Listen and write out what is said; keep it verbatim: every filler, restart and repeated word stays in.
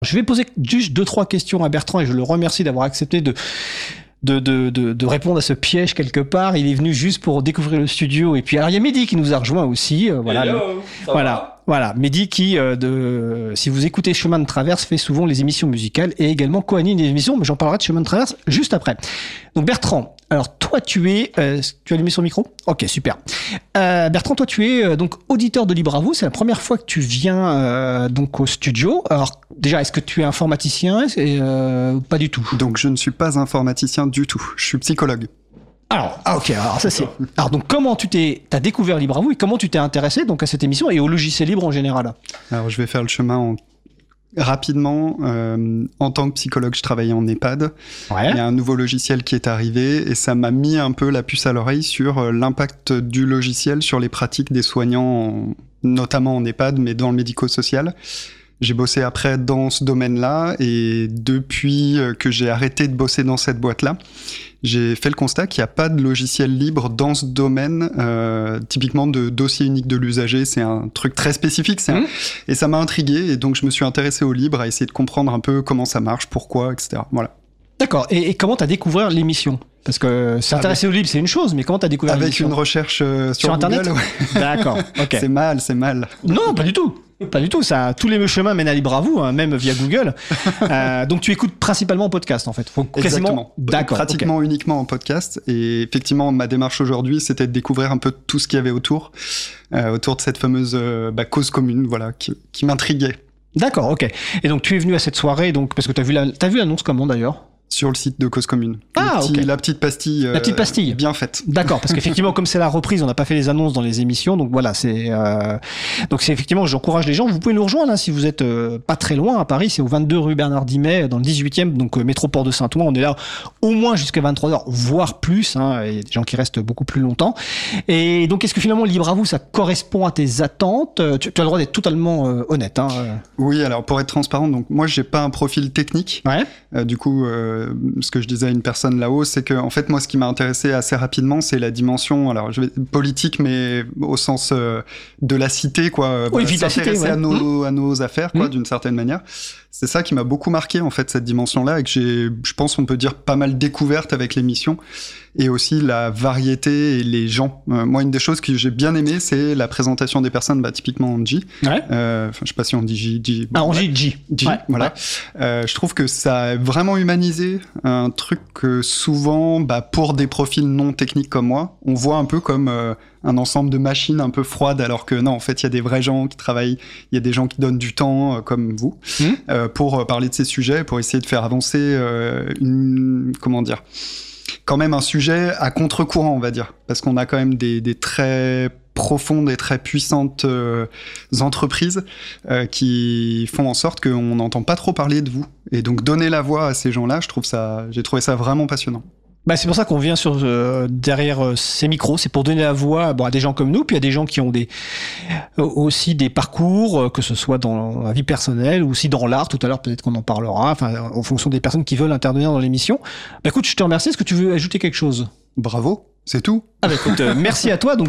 Je vais poser juste deux, trois questions à Bertrand et je le remercie d'avoir accepté de, de, de, de, de répondre à ce piège quelque part. Il est venu juste pour découvrir le studio. Et puis, alors, il y a Mehdi qui nous a rejoint aussi. Euh, voilà. Hello, le, ça voilà. va Voilà. Mehdi qui, euh, de, si vous écoutez Chemin de Traverse, fait souvent les émissions musicales et également co-anime des émissions, mais j'en parlerai de Chemin de Traverse juste après. Donc, Bertrand, alors toi, tu es, euh, tu as allumé son micro? Ok, super. Euh, Bertrand, toi, tu es euh, donc auditeur de Libre à vous. C'est la première fois que tu viens euh, donc au studio. Alors, déjà, est-ce que tu es informaticien et, euh, Pas du tout. Donc, je ne suis pas informaticien du tout. Je suis psychologue. Alors, ah, ok, alors ça c'est. Alors donc comment tu t'es, t'as découvert Libre à vous et comment tu t'es intéressé donc à cette émission et au logiciel libre en général? Alors je vais faire le chemin en... rapidement. Euh, en tant que psychologue, je travaillais en EHPAD. Ouais. Il y a un nouveau logiciel qui est arrivé et ça m'a mis un peu la puce à l'oreille sur l'impact du logiciel sur les pratiques des soignants, en... notamment en EHPAD, mais dans le médico-social. J'ai bossé après dans ce domaine-là et depuis que j'ai arrêté de bosser dans cette boîte-là, j'ai fait le constat qu'il n'y a pas de logiciel libre dans ce domaine, euh, typiquement de dossier unique de l'usager. C'est un truc très spécifique, c'est un... et ça m'a intrigué. Et donc, je me suis intéressé au libre, à essayer de comprendre un peu comment ça marche, pourquoi, et cetera. Voilà. D'accord. Et, et comment t'as découvert l'émission? Parce que s'intéresser au libre, c'est une chose, mais comment t'as découvert Avec l'émission? une recherche euh, sur, sur Google, Internet. Ouais. D'accord. Ok. C'est mal, c'est mal. Non, pas du tout. Pas du tout. Ça, tous les chemins mènent à Libre à vous, hein, même via Google. euh, donc tu écoutes principalement en podcast, en fait. Faut quasiment. Exactement. D'accord. Pratiquement okay. uniquement en podcast. Et effectivement, ma démarche aujourd'hui, c'était de découvrir un peu tout ce qu'il y avait autour, euh, autour de cette fameuse euh, bah, cause commune, voilà, qui, qui m'intriguait. D'accord. Ok. Et donc tu es venu à cette soirée, donc parce que t'as vu la, t'as vu l'annonce comment d'ailleurs? Sur le site de Cause Commune. Ah, petit, ok. La petite pastille. La petite pastille. Euh, bien faite. D'accord, parce qu'effectivement, comme c'est la reprise, on n'a pas fait les annonces dans les émissions, donc voilà, c'est euh... donc c'est effectivement, j'encourage les gens. Vous pouvez nous rejoindre hein, si vous êtes euh, pas très loin à Paris, c'est au vingt-deux rue Bernard Dimet, dans le dix-huitième, donc euh, métro Port de Saint-Ouen. On est là au moins jusqu'à vingt-trois heures, voire plus. Hein, il y a des gens qui restent beaucoup plus longtemps. Et donc, est-ce que finalement, Libre à vous, ça correspond à tes attentes? tu, tu as le droit d'être totalement euh, honnête. Hein, euh... Oui, alors pour être transparent, donc moi, j'ai pas un profil technique. Ouais. Euh, du coup, euh, ce que je disais à une personne là-haut, c'est que en fait moi ce qui m'a intéressé assez rapidement, c'est la dimension, alors je vais politique, mais au sens euh, de la cité, quoi. Oui, voilà, s'intéresser ouais. à nos mmh. à nos affaires, quoi, mmh. d'une certaine manière. C'est ça qui m'a beaucoup marqué en fait, cette dimension-là, et que j'ai, je pense, on peut dire pas mal découverte avec l'émission, et aussi la variété et les gens. Euh, moi, une des choses que j'ai bien aimé, c'est la présentation des personnes, bah, typiquement en J. Ouais. Euh, enfin, je sais pas si on dit J. J bon, ah, on dit J. J. Ouais, voilà. Ouais. Euh, je trouve que ça a vraiment humanisé un truc que souvent, bah, pour des profils non techniques comme moi, on voit un peu comme euh, un ensemble de machines un peu froides, alors que non, en fait, il y a des vrais gens qui travaillent, il y a des gens qui donnent du temps, euh, comme vous, mmh. euh, pour parler de ces sujets, pour essayer de faire avancer euh, une, comment dire, quand même un sujet à contre-courant, on va dire, parce qu'on a quand même des, des très profondes et très puissantes euh, entreprises euh, qui font en sorte qu'on n'entend pas trop parler de vous. Et donc donner la voix à ces gens-là, je trouve ça, j'ai trouvé ça vraiment passionnant. Bah c'est pour ça qu'on vient sur euh, derrière euh, ces micros, c'est pour donner la voix bon, à des gens comme nous, puis à des gens qui ont des euh, aussi des parcours, euh, que ce soit dans la vie personnelle ou aussi dans l'art. Tout à l'heure, peut-être qu'on en parlera, enfin en fonction des personnes qui veulent intervenir dans l'émission. Bah écoute, je te remercie. Est-ce que tu veux ajouter quelque chose? Bravo, c'est tout. Ah bah écoute, euh, merci à toi. Donc